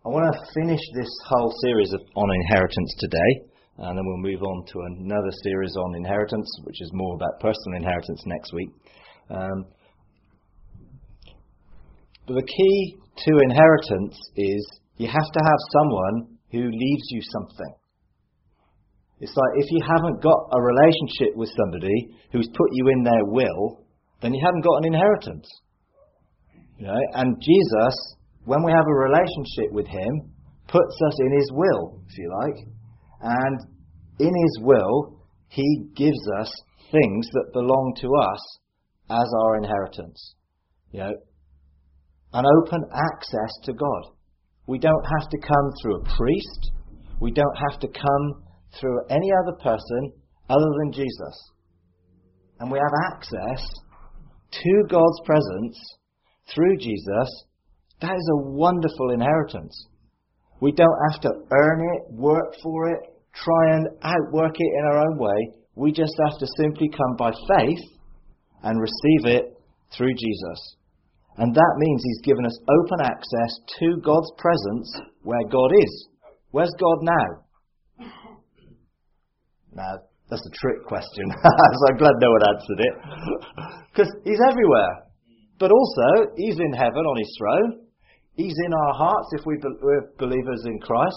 I want to finish this whole series on inheritance today, and then we'll move on to another series on inheritance, which is more about personal inheritance next week. But the key to inheritance is you have to have someone who leaves you something. It's like if you haven't got a relationship with somebody who's put you in their will, then you haven't got an inheritance. You know? And Jesus, when we have a relationship with him, puts us in his will, if you like. And in his will, he gives us things that belong to us as our inheritance. You know, an open access to God. We don't have to come through a priest. We don't have to come through any other person other than Jesus. And we have access to God's presence through Jesus. That is a wonderful inheritance. We don't have to earn it, work for it, try and outwork it in our own way. We just have to simply come by faith and receive it through Jesus. And that means he's given us open access to God's presence where God is. Where's God now? Now, that's a trick question. So I'm glad no one answered it. Because he's everywhere. But also, he's in heaven on his throne. He's in our hearts if we're believers in Christ.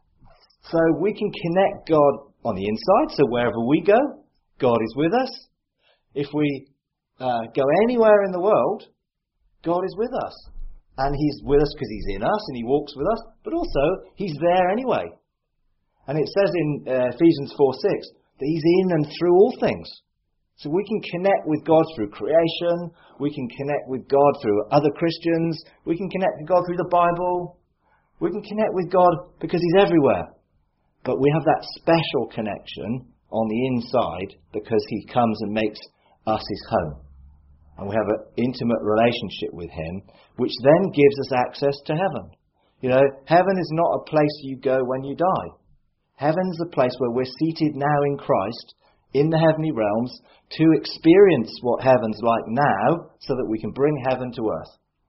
So we can connect God on the inside. So wherever we go, God is with us. If we go anywhere in the world, God is with us. And he's with us because he's in us and he walks with us. But also, he's there anyway. And it says in Ephesians 4:6 that he's in and through all things. So we can connect with God through creation. We can connect with God through other Christians. We can connect with God through the Bible. We can connect with God because he's everywhere. But we have that special connection on the inside because he comes and makes us his home. And we have an intimate relationship with him, which then gives us access to heaven. You know, heaven is not a place you go when you die. Heaven's the place where we're seated now in Christ, in the heavenly realms, to experience what heaven's like now, so that we can bring heaven to earth.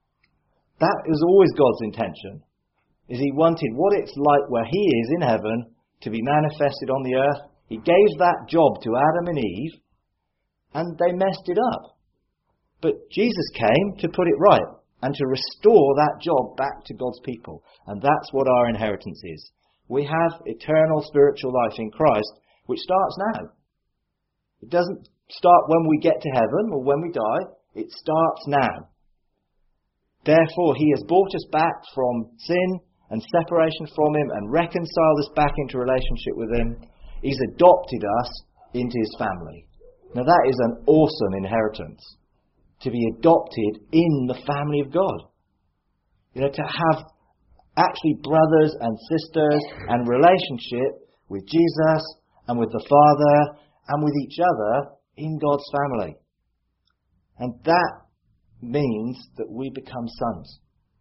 That is always God's intention. Is he wanted what it's like where he is in heaven to be manifested on the earth. He gave that job to Adam and Eve, and they messed it up. But Jesus came to put it right and to restore that job back to God's people. And that's what our inheritance is. We have eternal spiritual life in Christ, which starts now. It doesn't start when we get to heaven or when we die. It starts now. Therefore, he has brought us back from sin and separation from him and reconciled us back into relationship with him. He's adopted us into his family. Now that is an awesome inheritance. To be adopted in the family of God. You know, to have actually brothers and sisters and relationship with Jesus and with the Father and with each other in God's family. And that means that we become sons.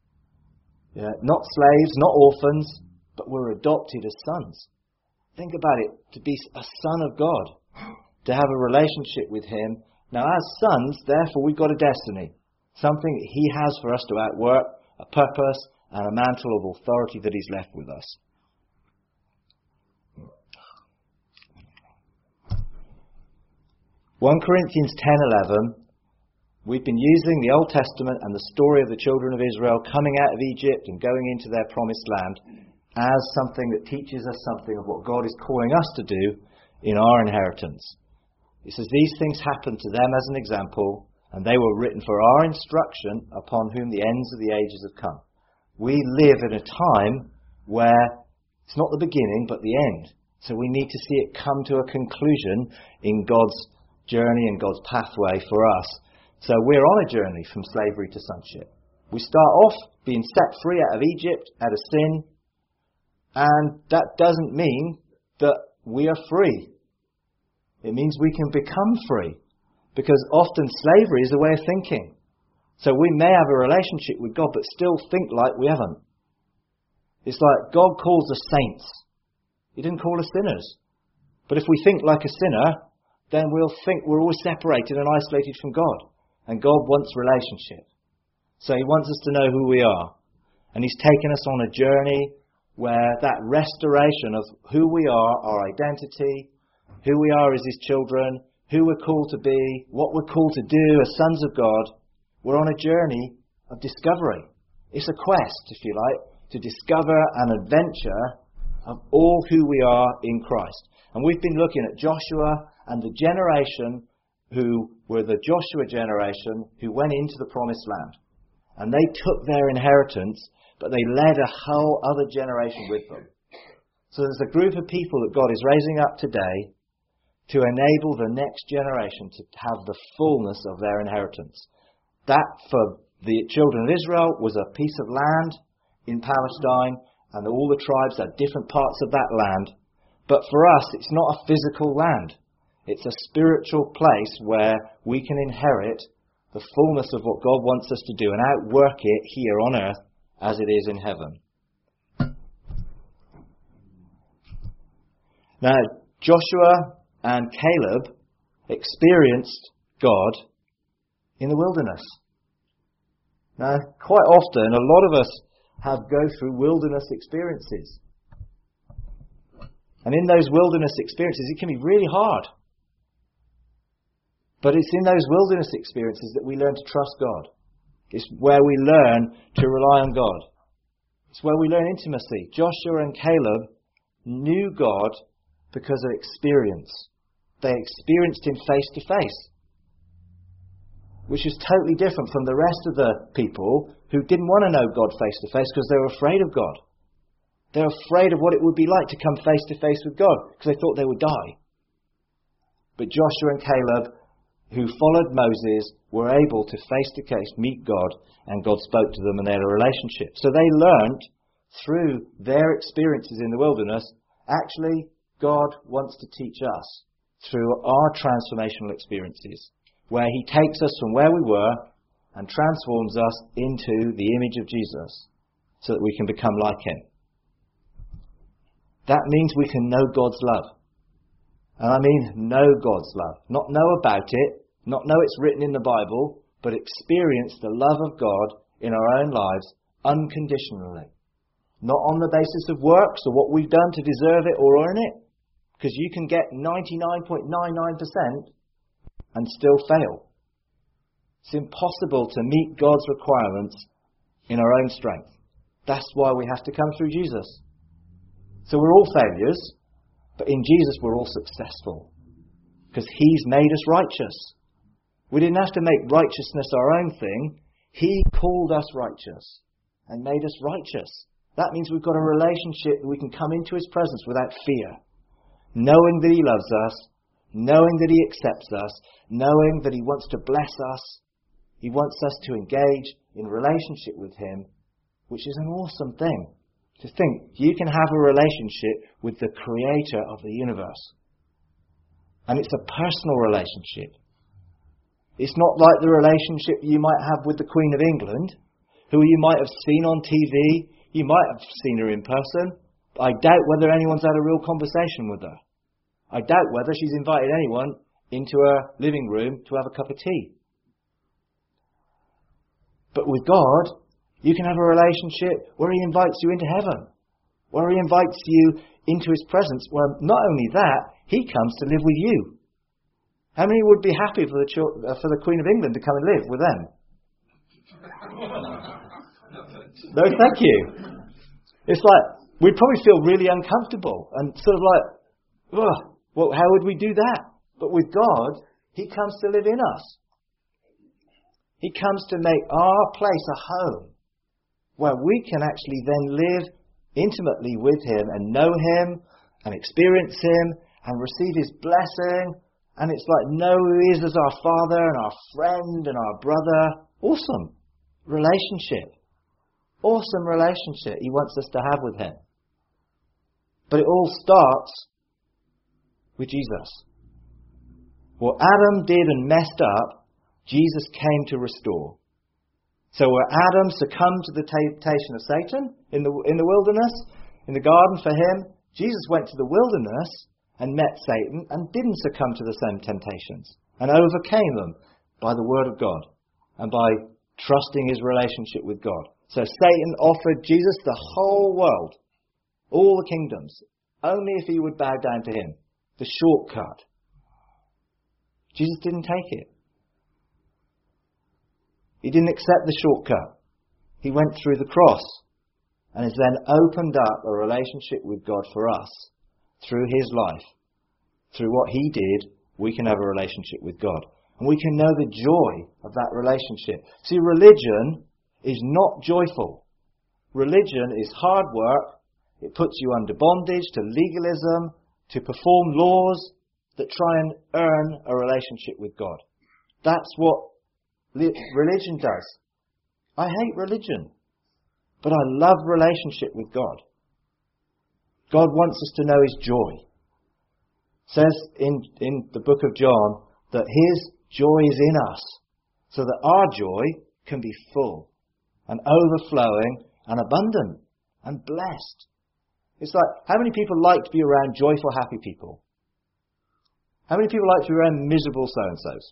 Yeah, not slaves, not orphans, but we're adopted as sons. Think about it, to be a son of God, to have a relationship with him. Now, as sons, therefore, we've got a destiny, something that he has for us to outwork, a purpose and a mantle of authority that he's left with us. 1 Corinthians 10:11, we've been using the Old Testament and the story of the children of Israel coming out of Egypt and going into their promised land as something that teaches us something of what God is calling us to do in our inheritance. It says, these things happened to them as an example, and they were written for our instruction, upon whom the ends of the ages have come. We live in a time where it's not the beginning, but the end. So we need to see it come to a conclusion in God's journey and God's pathway for us. So we're on a journey from slavery to sonship. We start off being set free out of Egypt, out of sin, and that doesn't mean that we are free. It means we can become free, because often slavery is a way of thinking. So we may have a relationship with God, but still think like we haven't. It's like God calls us saints. He didn't call us sinners. But if we think like a sinner, then we'll think we're always separated and isolated from God. And God wants relationship. So he wants us to know who we are. And He's taken us on a journey where that restoration of who we are, our identity, who we are as His children, who we're called to be, what we're called to do as sons of God, we're on a journey of discovery. It's a quest, if you like, to discover an adventure of all who we are in Christ. And we've been looking at Joshua and the generation who were the Joshua generation who went into the promised land. And they took their inheritance, but they led a whole other generation with them. So there's a group of people that God is raising up today to enable the next generation to have the fullness of their inheritance. That, for the children of Israel, was a piece of land in Palestine, and all the tribes had different parts of that land. But for us, it's not a physical land. It's a spiritual place where we can inherit the fullness of what God wants us to do and outwork it here on earth as it is in heaven. Now, Joshua and Caleb experienced God in the wilderness. Now, quite often, a lot of us go through wilderness experiences. And in those wilderness experiences, it can be really hard. But it's in those wilderness experiences that we learn to trust God. It's where we learn to rely on God. It's where we learn intimacy. Joshua and Caleb knew God because of experience. They experienced Him face to face, which is totally different from the rest of the people who didn't want to know God face to face because they were afraid of God. They were afraid of what it would be like to come face to face with God because they thought they would die. But Joshua and Caleb, who followed Moses, were able to face to face meet God, and God spoke to them and they had a relationship. So they learned through their experiences in the wilderness, actually God wants to teach us through our transformational experiences, where He takes us from where we were and transforms us into the image of Jesus so that we can become like Him. That means we can know God's love. And I mean know God's love. Not know about it, not know it's written in the Bible, but experience the love of God in our own lives unconditionally. Not on the basis of works or what we've done to deserve it or earn it. Because you can get 99.99% and still fail. It's impossible to meet God's requirements in our own strength. That's why we have to come through Jesus. So we're all failures, but in Jesus we're all successful. Because He's made us righteous. We didn't have to make righteousness our own thing. He called us righteous and made us righteous. That means we've got a relationship that we can come into His presence without fear. Knowing that He loves us, knowing that He accepts us, knowing that He wants to bless us. He wants us to engage in relationship with Him, which is an awesome thing. To think you can have a relationship with the Creator of the universe. And it's a personal relationship. It's not like the relationship you might have with the Queen of England, who you might have seen on TV, you might have seen her in person. I doubt whether anyone's had a real conversation with her. I doubt whether she's invited anyone into her living room to have a cup of tea. But with God, you can have a relationship where He invites you into heaven, where He invites you into His presence, where not only that, He comes to live with you. How many would be happy for the Queen of England to come and live with them? No, thank you. It's like, we'd probably feel really uncomfortable and sort of like, ugh, well, how would we do that? But with God, He comes to live in us. He comes to make our place a home where we can actually then live intimately with Him and know Him and experience Him and receive His blessing. And it's like know who He is as our Father and our friend and our brother. Awesome relationship. Awesome relationship He wants us to have with Him. But it all starts with Jesus. What Adam did and messed up, Jesus came to restore. So where Adam succumbed to the temptation of Satan in the wilderness, in the garden for him, Jesus went to the wilderness and met Satan and didn't succumb to the same temptations and overcame them by the Word of God and by trusting His relationship with God. So Satan offered Jesus the whole world, all the kingdoms, only if he would bow down to him. The shortcut. Jesus didn't take it. He didn't accept the shortcut. He went through the cross and has then opened up a relationship with God for us through his life. Through what he did, we can have a relationship with God. And we can know the joy of that relationship. See, religion is not joyful. Religion is hard work. It puts you under bondage to legalism, to perform laws that try and earn a relationship with God. That's what religion does. I hate religion, but I love relationship with God. God wants us to know his joy. It says in the book of John that his joy is in us, so that our joy can be full and overflowing and abundant and blessed. It's like, how many people like to be around joyful, happy people? How many people like to be around miserable so-and-sos?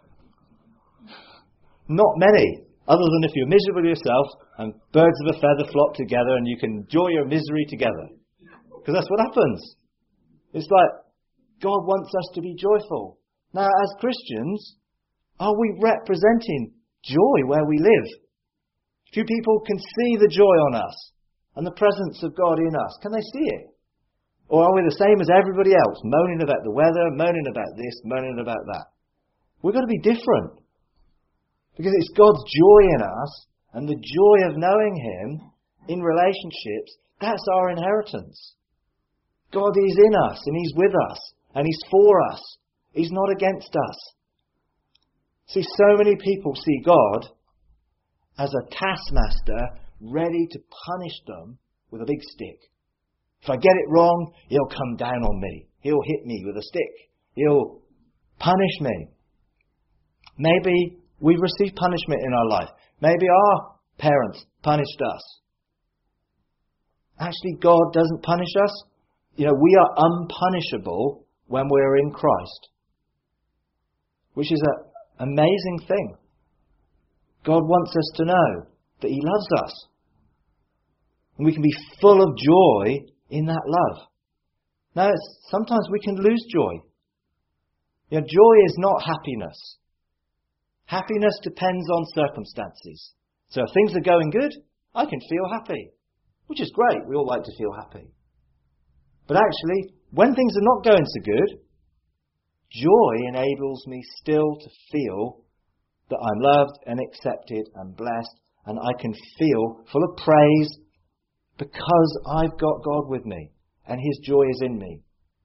Not many, other than if you're miserable yourself and birds of a feather flock together and you can enjoy your misery together. Because that's what happens. It's like, God wants us to be joyful. Now, as Christians, are we representing joy where we live? Few people can see the joy on us and the presence of God in us. Can they see it? Or are we the same as everybody else, moaning about the weather, moaning about this, moaning about that? We've got to be different. Because it's God's joy in us, and the joy of knowing him in relationships, that's our inheritance. God is in us, and he's with us, and he's for us. He's not against us. See, so many people see God as a taskmaster ready to punish them with a big stick. If I get it wrong, he'll come down on me. He'll hit me with a stick. He'll punish me. Maybe we've received punishment in our life. Maybe our parents punished us. Actually, God doesn't punish us. We are unpunishable when we're in Christ. Which is an amazing thing. God wants us to know that he loves us. And we can be full of joy in that love. Now, sometimes we can lose joy. Joy is not happiness. Happiness depends on circumstances. So if things are going good, I can feel happy. Which is great. We all like to feel happy. But actually, when things are not going so good, joy enables me still to feel that I'm loved and accepted and blessed, and I can feel full of praise because I've got God with me and his joy is in me.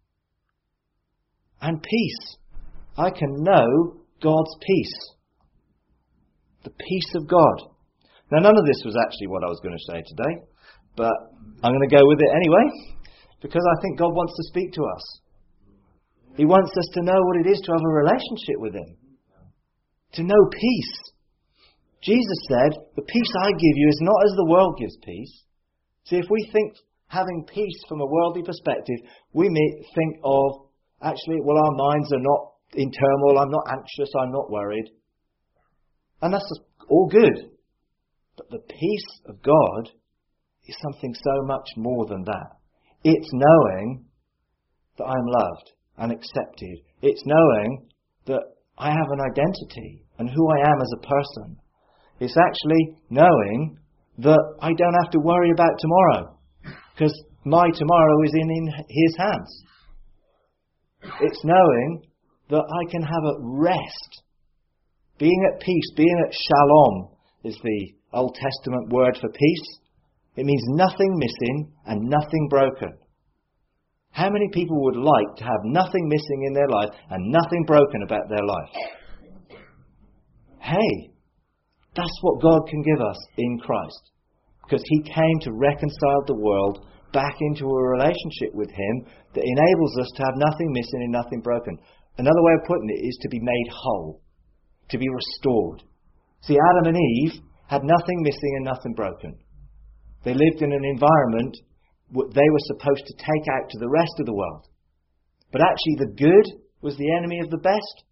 And peace. I can know God's peace. The peace of God. Now, none of this was actually what I was going to say today, but I'm going to go with it anyway, because I think God wants to speak to us. He wants us to know what it is to have a relationship with him. To know peace. Jesus said, the peace I give you is not as the world gives peace. See, if we think having peace from a worldly perspective, we may think of, actually, our minds are not in turmoil, I'm not anxious, I'm not worried. And that's all good. But the peace of God is something so much more than that. It's knowing that I'm loved and accepted. It's knowing that I have an identity and who I am as a person. It's actually knowing that I don't have to worry about tomorrow, because my tomorrow is in his hands. It's knowing that I can have a rest. Being at peace, being at shalom is the Old Testament word for peace. It means nothing missing and nothing broken. How many people would like to have nothing missing in their life and nothing broken about their life? Hey, that's what God can give us in Christ. Because he came to reconcile the world back into a relationship with him that enables us to have nothing missing and nothing broken. Another way of putting it is to be made whole, to be restored. See, Adam and Eve had nothing missing and nothing broken. They lived in an environment what they were supposed to take out to the rest of the world. But actually the good was the enemy of the best.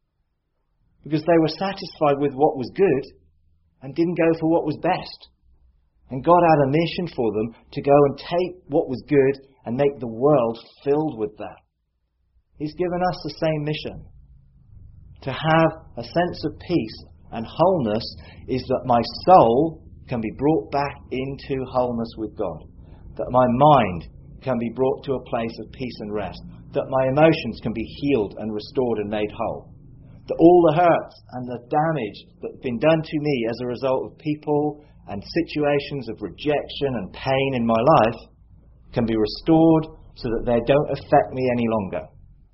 Because they were satisfied with what was good and didn't go for what was best. And God had a mission for them to go and take what was good and make the world filled with that. He's given us the same mission. To have a sense of peace and wholeness is that my soul can be brought back into wholeness with God. That my mind can be brought to a place of peace and rest. That my emotions can be healed and restored and made whole. That all the hurts and the damage that's been done to me as a result of people and situations of rejection and pain in my life can be restored so that they don't affect me any longer.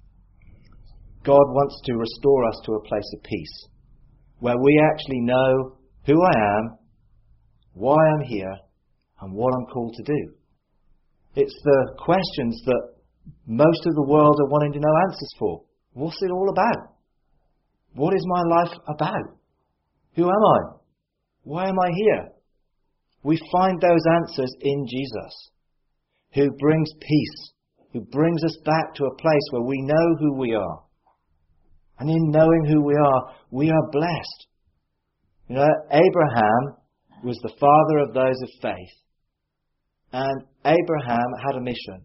God wants to restore us to a place of peace, where we actually know who I am, why I'm here, and what I'm called to do. It's the questions that most of the world are wanting to know answers for. What's it all about? What is my life about? Who am I? Why am I here? We find those answers in Jesus, who brings peace, who brings us back to a place where we know who we are. And in knowing who we are blessed. You know, Abraham was the father of those of faith. And Abraham had a mission.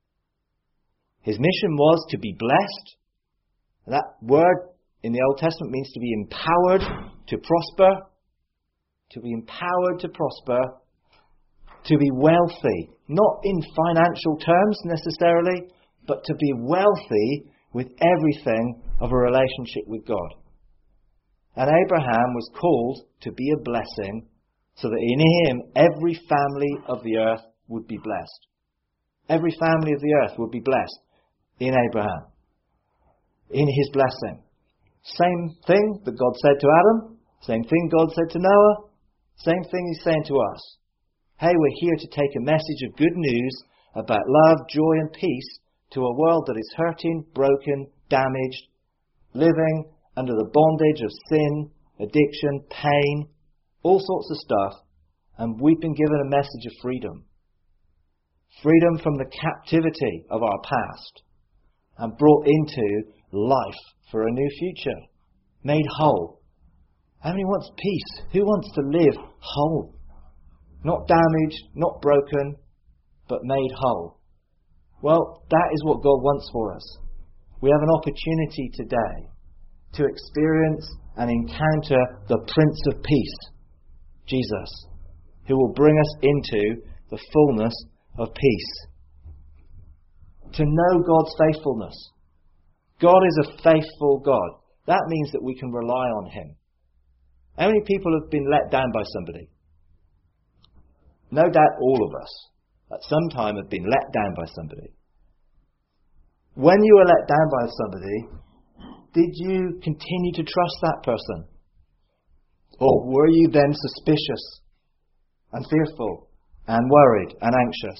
His mission was to be blessed. That word in the Old Testament means to be empowered to prosper. To be empowered to prosper. To be wealthy. Not in financial terms necessarily, but to be wealthy with everything of a relationship with God. And Abraham was called to be a blessing so that in him every family of the earth would be blessed. Every family of the earth would be blessed in Abraham. In his blessing. Same thing that God said to Adam. Same thing God said to Noah. Same thing he's saying to us. Hey, we're here to take a message of good news about love, joy and peace to a world that is hurting, broken, damaged, living under the bondage of sin, addiction, pain, all sorts of stuff. And we've been given a message of freedom. Freedom from the captivity of our past. And brought into life for a new future. Made whole. How many wants peace? Who wants to live whole? Not damaged, not broken, but made whole. Well, that is what God wants for us. We have an opportunity today to experience and encounter the Prince of Peace, Jesus, who will bring us into the fullness of peace. To know God's faithfulness. God is a faithful God. That means that we can rely on Him. How many people have been let down by somebody? No doubt all of us at some time have been let down by somebody. When you were let down by somebody, did you continue to trust that person? Or were you then suspicious and fearful and worried and anxious?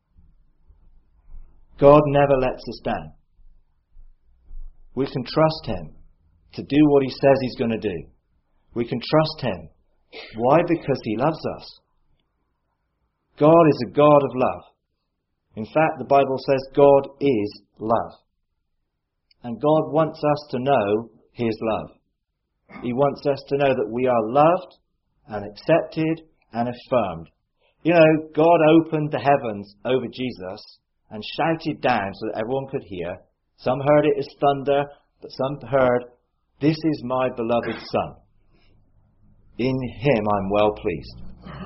God never lets us down. We can trust Him to do what He says He's going to do. We can trust Him. Why? Because He loves us. God is a God of love. In fact, the Bible says God is love. And God wants us to know His love. He wants us to know that we are loved and accepted and affirmed. You know, God opened the heavens over Jesus and shouted down so that everyone could hear. Some heard it as thunder, but some heard, "This is my beloved Son. In Him I'm well pleased."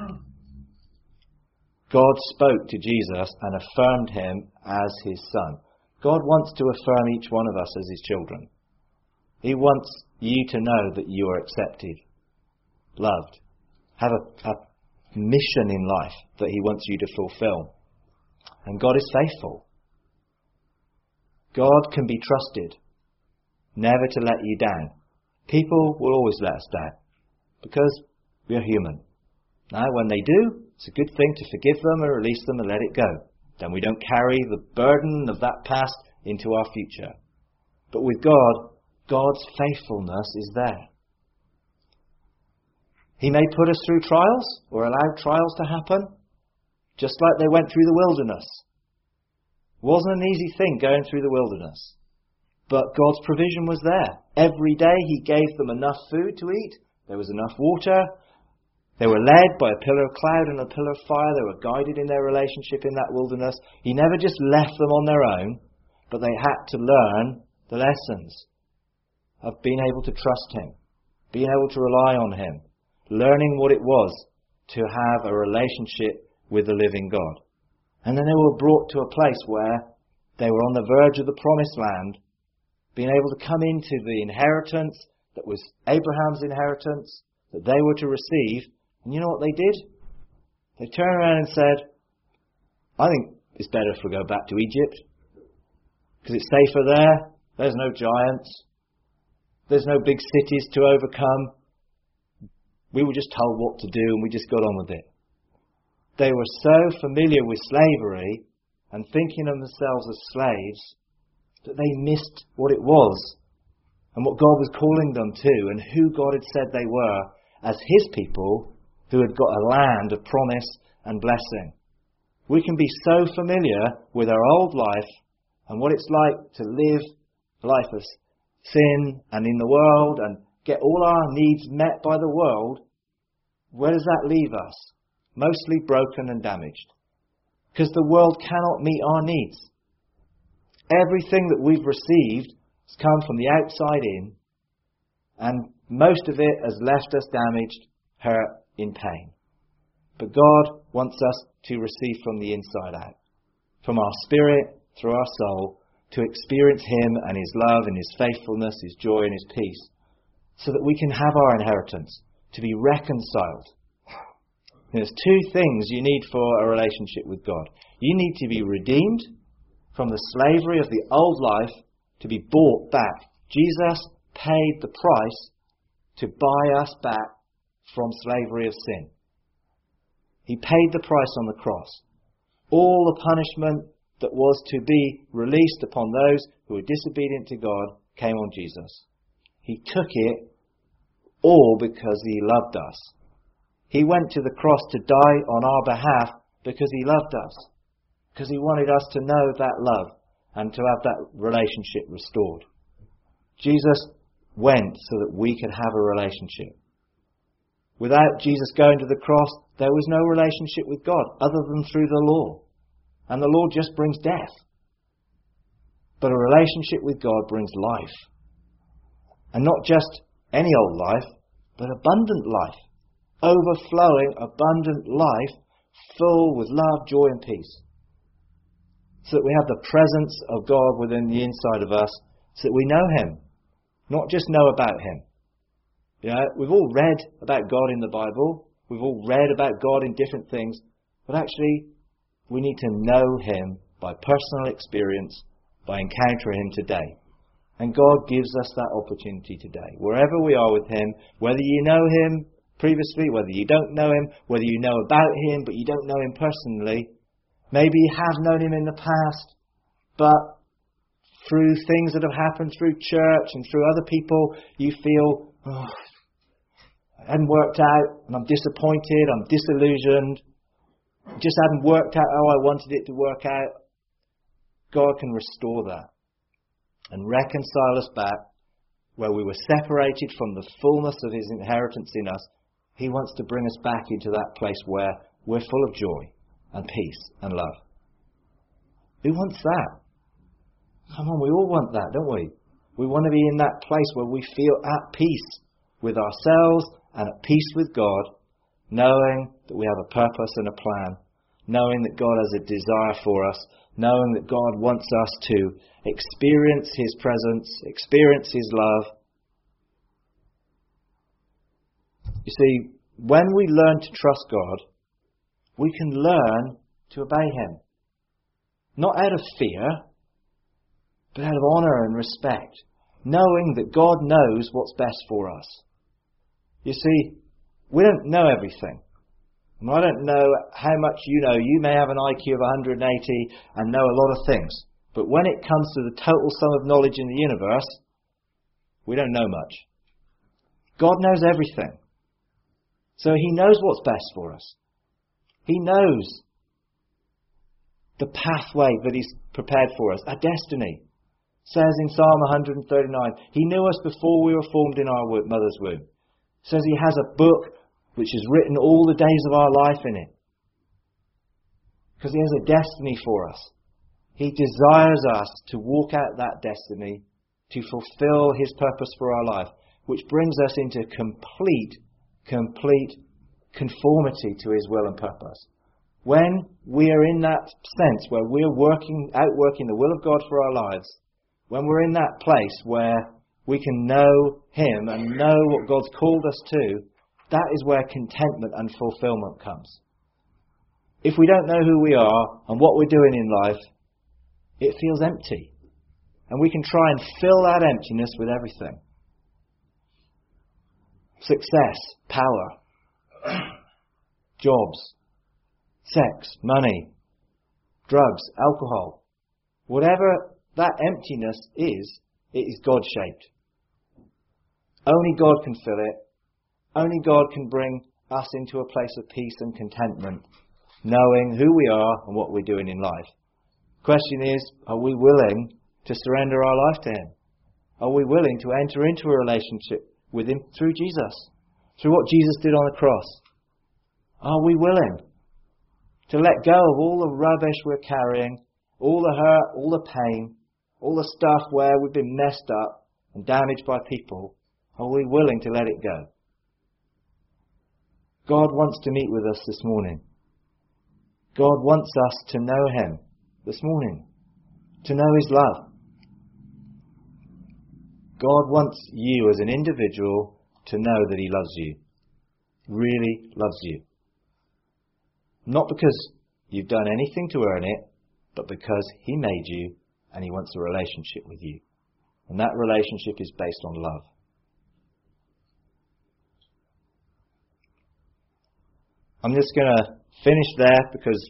God spoke to Jesus and affirmed Him as His Son. God wants to affirm each one of us as His children. He wants you to know that you are accepted, loved, have a mission in life that He wants you to fulfill. And God is faithful. God can be trusted, never to let you down. People will always let us down because we are human. Now, when they do, it's a good thing to forgive them and release them and let it go. Then we don't carry the burden of that past into our future. But with God, God's faithfulness is there. He may put us through trials or allow trials to happen, just like they went through the wilderness. It wasn't an easy thing going through the wilderness. But God's provision was there. Every day He gave them enough food to eat. There was enough water. They were led by a pillar of cloud and a pillar of fire. They were guided in their relationship in that wilderness. He never just left them on their own, but they had to learn the lessons of being able to trust Him, being able to rely on Him, learning what it was to have a relationship with the living God. And then they were brought to a place where they were on the verge of the promised land, being able to come into the inheritance that was Abraham's inheritance, that they were to receive. And you know what they did? They turned around and said, I think it's better if we go back to Egypt, because it's safer there. There's no giants. There's no big cities to overcome. We were just told what to do and we just got on with it. They were so familiar with slavery and thinking of themselves as slaves that they missed what it was and what God was calling them to and who God had said they were as His people who had got a land of promise and blessing. We can be so familiar with our old life and what it's like to live a life of sin and in the world and get all our needs met by the world. Where does that leave us? Mostly broken and damaged. Because the world cannot meet our needs. Everything that we've received has come from the outside in, and most of it has left us damaged, hurt, in pain. But God wants us to receive from the inside out, from our spirit, through our soul, to experience Him and His love and His faithfulness, His joy and His peace, so that we can have our inheritance, to be reconciled. There's two things you need for a relationship with God. You need to be redeemed from the slavery of the old life to be bought back. Jesus paid the price to buy us back from slavery of sin. He paid the price on the cross. All the punishment that was to be released upon those who were disobedient to God came on Jesus. He took it all because He loved us. He went to the cross to die on our behalf because He loved us. Because He wanted us to know that love and to have that relationship restored. Jesus went so that we could have a relationship. Without Jesus going to the cross, there was no relationship with God other than through the law. And the law just brings death. But a relationship with God brings life. And not just any old life, but abundant life. Overflowing, abundant life, full with love, joy and peace. So that we have the presence of God within the inside of us, so that we know Him, not just know about Him. You know, we've all read about God in the Bible, we've all read about God in different things, but actually we need to know Him by personal experience, by encountering Him today. And God gives us that opportunity today. Wherever we are with Him, whether you know Him previously, whether you don't know Him, whether you know about Him but you don't know Him personally, maybe you have known Him in the past, but through things that have happened through church and through other people, you feel, it hadn't worked out, and I'm disappointed, I'm disillusioned. It just hadn't worked out how I wanted it to work out. God can restore that and reconcile us back where we were separated from the fullness of His inheritance in us. He wants to bring us back into that place where we're full of joy and peace and love. Who wants that? Come on, we all want that, don't we? We want to be in that place where we feel at peace with ourselves and at peace with God, knowing that we have a purpose and a plan, knowing that God has a desire for us, knowing that God wants us to experience His presence, experience His love. You see, when we learn to trust God, we can learn to obey Him. Not out of fear, but out of honour and respect, knowing that God knows what's best for us. You see, we don't know everything. And I don't know how much you know. You may have an IQ of 180 and know a lot of things. But when it comes to the total sum of knowledge in the universe, we don't know much. God knows everything. So He knows what's best for us. He knows the pathway that He's prepared for us, our destiny. It says in Psalm 139, He knew us before we were formed in our mother's womb. It says He has a book which has written all the days of our life in it. Because He has a destiny for us. He desires us to walk out that destiny, to fulfill His purpose for our life, which brings us into complete conformity to His will and purpose. When we are in that sense where we're outworking the will of God for our lives, when we're in that place where we can know Him and know what God's called us to, that is where contentment and fulfillment comes. If we don't know who we are and what we're doing in life, it feels empty. And we can try and fill that emptiness with everything. Success, power, jobs, sex, money, drugs, alcohol. Whatever that emptiness is, it is God-shaped. Only God can fill it. Only God can bring us into a place of peace and contentment, knowing who we are and what we're doing in life. The question is, are we willing to surrender our life to Him? Are we willing to enter into a relationship with Him through Jesus? Through what Jesus did on the cross? Are we willing to let go of all the rubbish we're carrying, all the hurt, all the pain, all the stuff where we've been messed up and damaged by people? Are we willing to let it go? God wants to meet with us this morning. God wants us to know Him this morning, to know His love. God wants you as an individual to know that He loves you, really loves you. Not because you've done anything to earn it, but because He made you and He wants a relationship with you. And that relationship is based on love. I'm just going to finish there because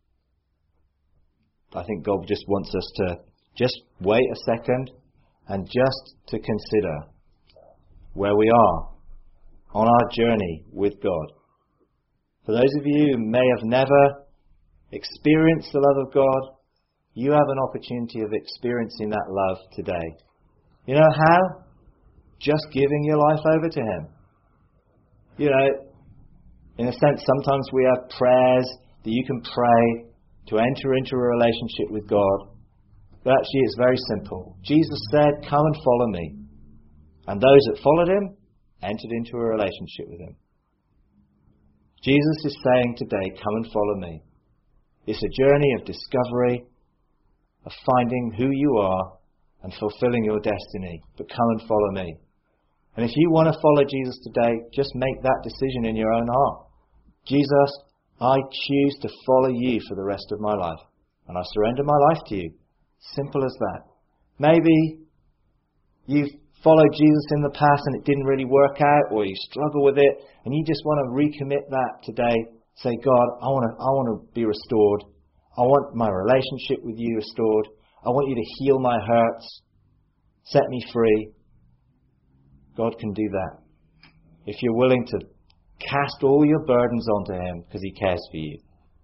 I think God just wants us to just wait a second and just to consider where we are on our journey with God. For those of you who may have never experienced the love of God, you have an opportunity of experiencing that love today. You know how? Just giving your life over to Him. You know, in a sense, sometimes we have prayers that you can pray to enter into a relationship with God. But actually it's very simple. Jesus said, "Come and follow me." And those that followed Him entered into a relationship with Him. Jesus is saying today, "Come and follow me." It's a journey of discovery, of finding who you are and fulfilling your destiny. But come and follow me. And if you want to follow Jesus today, just make that decision in your own heart. Jesus, I choose to follow you for the rest of my life. And I surrender my life to you. Simple as that. Maybe you've followed Jesus in the past and it didn't really work out, or you struggle with it, and you just want to recommit that today. Say, God, I want to be restored. I want my relationship with you restored. I want you to heal my hurts. Set me free. God can do that. If you're willing to cast all your burdens onto Him because He cares for you.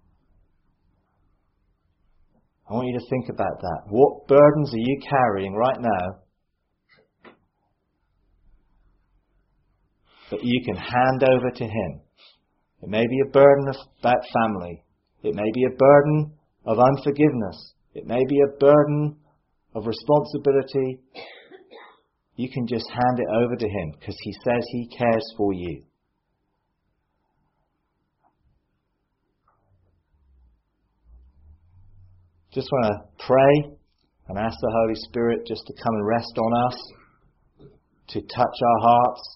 I want you to think about that. What burdens are you carrying right now that you can hand over to Him? It may be a burden about family. It may be a burden of unforgiveness. It may be a burden of responsibility. You can just hand it over to Him because He says He cares for you. Just want to pray and ask the Holy Spirit just to come and rest on us, to touch our hearts.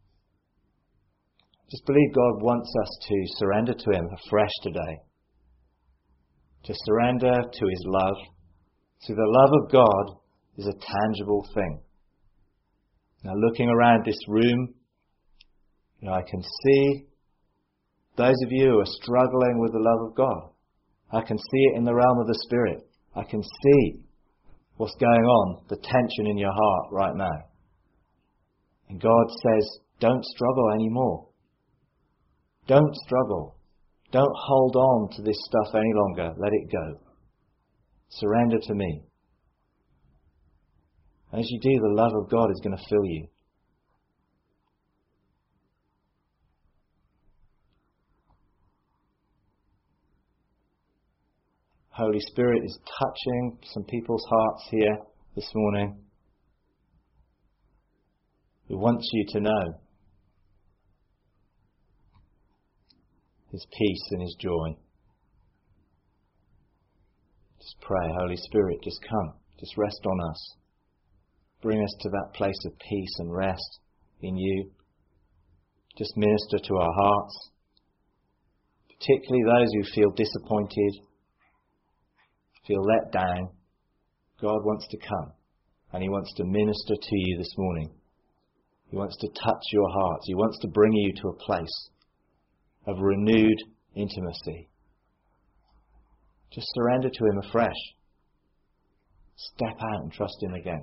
Just believe God wants us to surrender to Him afresh today. To surrender to His love. So the love of God is a tangible thing. Now looking around this room, I can see those of you who are struggling with the love of God. I can see it in the realm of the Spirit. I can see what's going on, the tension in your heart right now. And God says, don't struggle anymore. Don't struggle. Don't hold on to this stuff any longer. Let it go. Surrender to me. As you do, the love of God is going to fill you. Holy Spirit is touching some people's hearts here this morning. He wants you to know His peace and His joy. Just pray, Holy Spirit, just come. Just rest on us. Bring us to that place of peace and rest in You. Just minister to our hearts. Particularly those who feel disappointed, feel let down. God wants to come and He wants to minister to you this morning. He wants to touch your hearts. He wants to bring you to a place of renewed intimacy. Just surrender to Him afresh. Step out and trust Him again.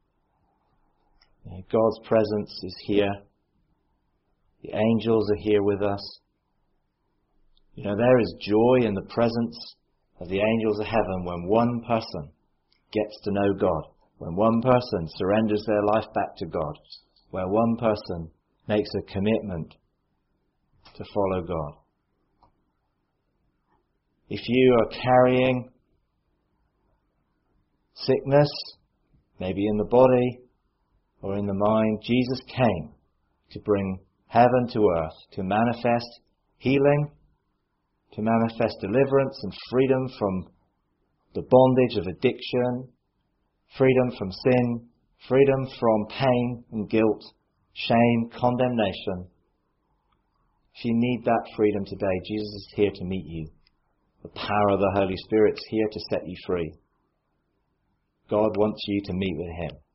God's presence is here. The angels are here with us. There is joy in the presence of the angels of heaven when one person gets to know God, when one person surrenders their life back to God, where one person makes a commitment to follow God. If you are carrying sickness, maybe in the body or in the mind, Jesus came to bring heaven to earth, to manifest healing, to manifest deliverance and freedom from the bondage of addiction, freedom from sin, freedom from pain and guilt, shame, condemnation. If you need that freedom today, Jesus is here to meet you. The power of the Holy Spirit is here to set you free. God wants you to meet with Him.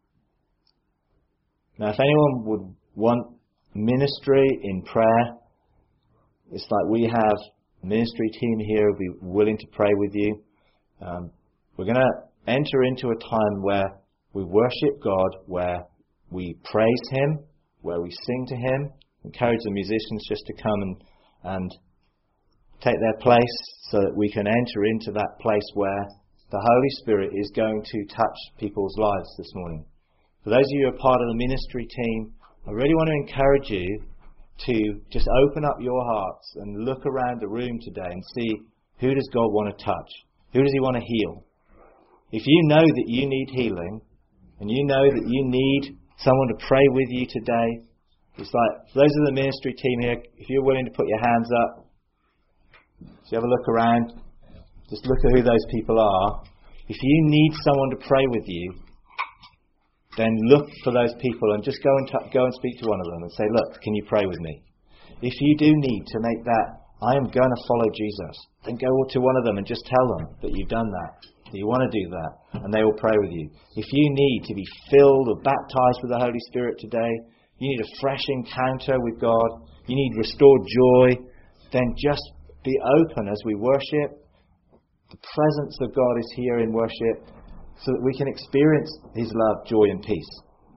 Now, if anyone would want ministry in prayer, it's like we have a ministry team here who'll be willing to pray with you. We're going to enter into a time where we worship God, where we praise Him, where we sing to Him. Encourage the musicians just to come and take their place so that we can enter into that place where the Holy Spirit is going to touch people's lives this morning. For those of you who are part of the ministry team, I really want to encourage you to just open up your hearts and look around the room today and see, who does God want to touch? Who does He want to heal? If you know that you need healing, and you know that you need someone to pray with you today, it's like, for those of the ministry team here, if you're willing to put your hands up, so you have a look around, just look at who those people are. If you need someone to pray with you, then look for those people and just go and speak to one of them and say, look, can you pray with me? If you do need to make that, I am going to follow Jesus, then go to one of them and just tell them that you've done that you want to do that, and they will pray with you. If you need to be filled or baptized with the Holy Spirit today, you need a fresh encounter with God, you need restored joy, then just be open as we worship. The presence of God is here in worship so that we can experience His love, joy and peace.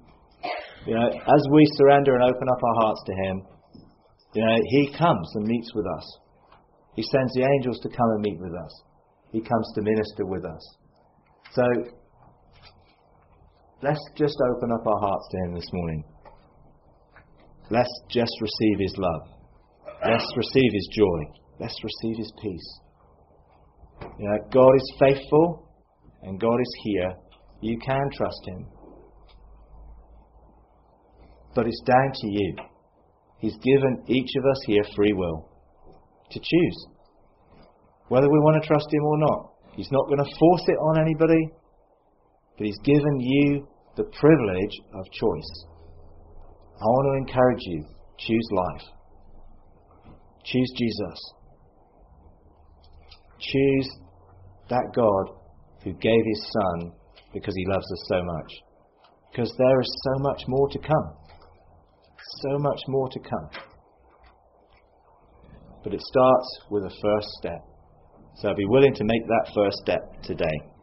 As we surrender and open up our hearts to Him, He comes and meets with us. He sends the angels to come and meet with us. He comes to minister with us. So, let's just open up our hearts to Him this morning. Let's just receive His love. Let's receive His joy. Let's receive His peace. God is faithful and God is here. You can trust Him. But it's down to you. He's given each of us here free will to choose whether we want to trust Him or not. He's not going to force it on anybody, but He's given you the privilege of choice. I want to encourage you, choose life. Choose Jesus. Choose that God who gave His Son because He loves us so much. Because there is so much more to come. So much more to come. But it starts with a first step. So be willing to make that first step today.